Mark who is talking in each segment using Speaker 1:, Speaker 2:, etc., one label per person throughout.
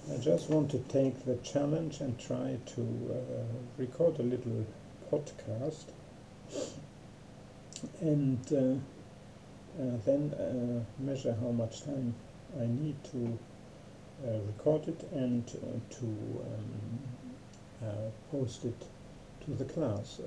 Speaker 1: I just want to take the challenge and try to record a little podcast and then measure how much time I need to record it and to post it to the class.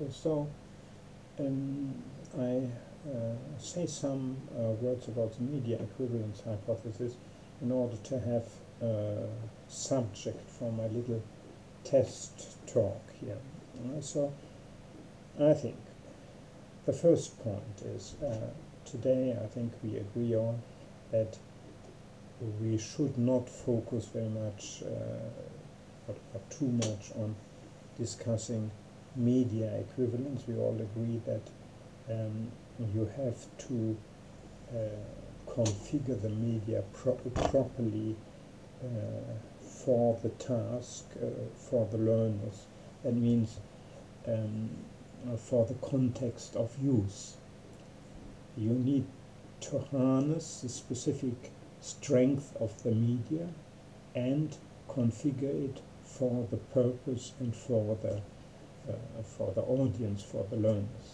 Speaker 1: I say some words about the media equivalence hypothesis in order to have a subject for my little test talk here. So I think the first point is today I think we agree on that we should not focus very much or too much on discussing media equivalence. We all agree that you have to configure the media properly for the task, for the learners. That means for the context of use. You need to harness the specific strength of the media and configure it for the purpose and for the audience, for the learners.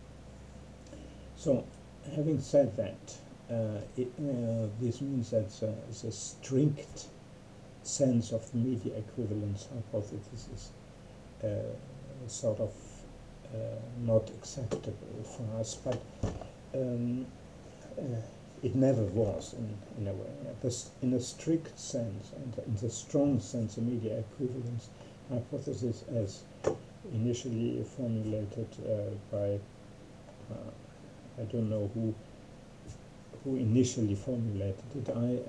Speaker 1: So, having said that, this means that the strict sense of the media equivalence hypothesis is sort of not acceptable for us, but it never was in a way. In a strict sense and in the strong sense, the media equivalence hypothesis, as initially formulated by I don't know who initially formulated it. I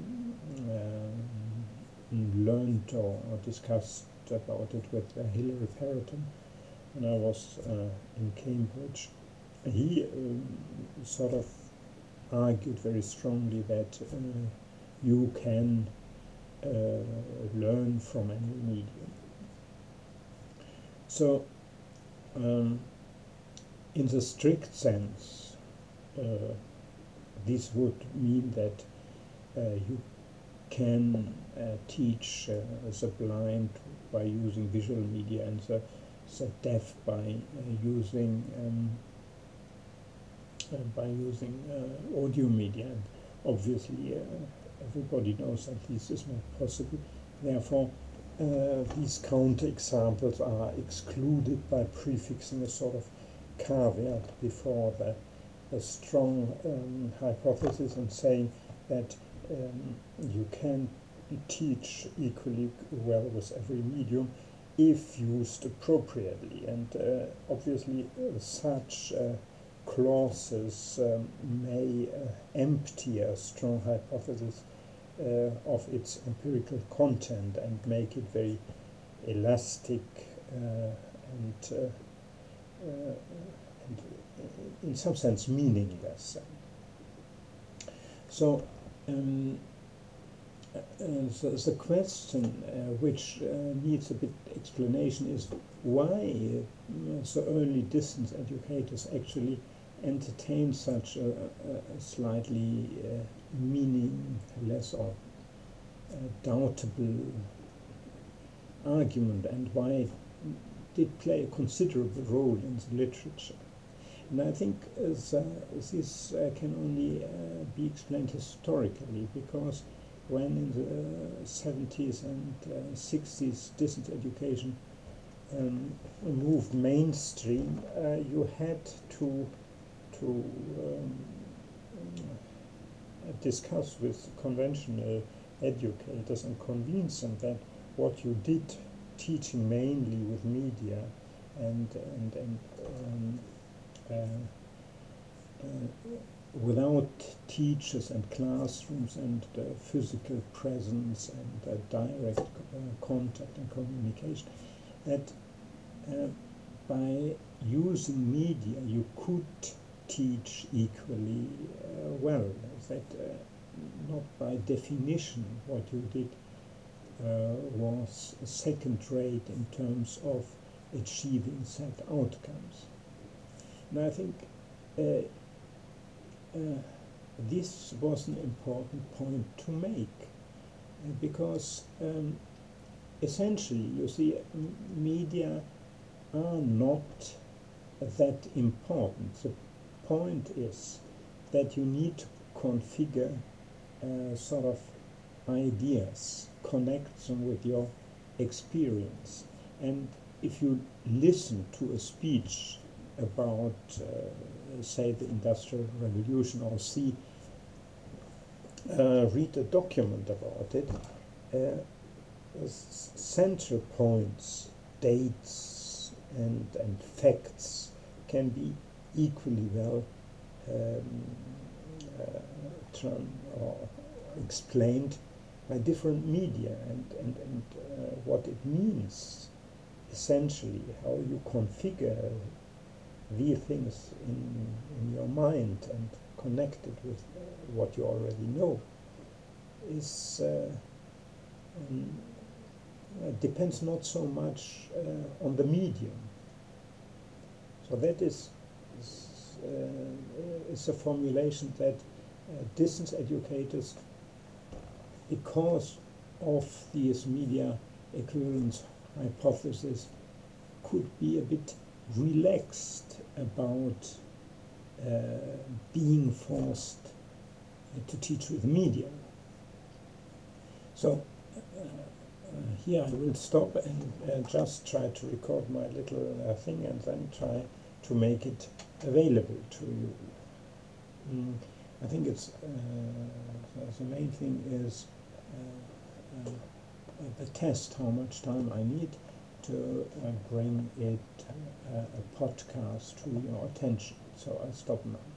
Speaker 1: learned or discussed about it with Hilary Perrotin when I was in Cambridge. He sort of argued very strongly that you can learn from any medium. So, in the strict sense, this would mean that you can teach the blind by using visual media and the deaf by using audio media. And obviously, everybody knows that this is not possible. Therefore, these counterexamples are excluded by prefixing a sort of caveat before the strong hypothesis and saying that you can teach equally well with every medium if used appropriately. And obviously such clauses may empty a strong hypothesis of its empirical content and make it very elastic and in some sense meaningless. So the question which needs a bit explanation is why so early distance educators actually entertain such a slightly meaningless or doubtable argument, and why it did play a considerable role in the literature. And I think this can only be explained historically, because when in the 70s and 60s distance education moved mainstream, you had to discuss with conventional educators and convince them that what you did, teaching mainly with media and without teachers and classrooms and physical presence and direct contact and communication, that by using media you could teach equally well, that not by definition what you did was second-rate in terms of achieving set outcomes. And I think this was an important point to make, because essentially, you see, media are not that important. The point is that you need to configure sort of ideas, connect them with your experience. And if you listen to a speech about, say, the Industrial Revolution, or read a document about it, central points, dates, and facts can be equally well or explained by different media, and what it means, essentially, how you configure these things in your mind and connect it with what you already know, is depends not so much on the medium. So that is a formulation that distance educators, because of this media equivalence hypothesis, could be a bit relaxed about being forced to teach with media. So here I will stop and just try to record my little thing, and then try to make it available to you. I think it's the main thing is the test, how much time I need to bring it a podcast to your attention. So I'll stop now.